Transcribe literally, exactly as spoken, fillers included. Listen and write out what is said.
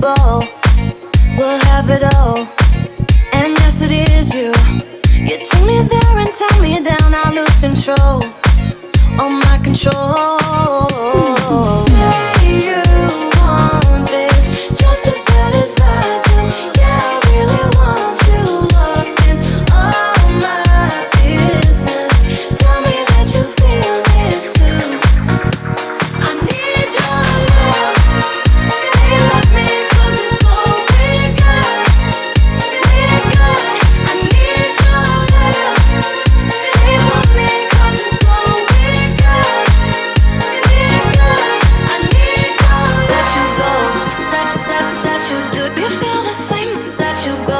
go. We'll have it all. And yes, it is you. You take me there and tie me down. I lose control. All my control. Say you want this just as bad as I do. Yeah, I really want you locked in all my business. Tell me that you feel this too. I need your love. Say you love me 'cause it's all we got. We got. I need your love. Say you love me 'cause it's all we got. We got. I need your love. Let you go. Let, let, let you do. You feel the same. Let you go.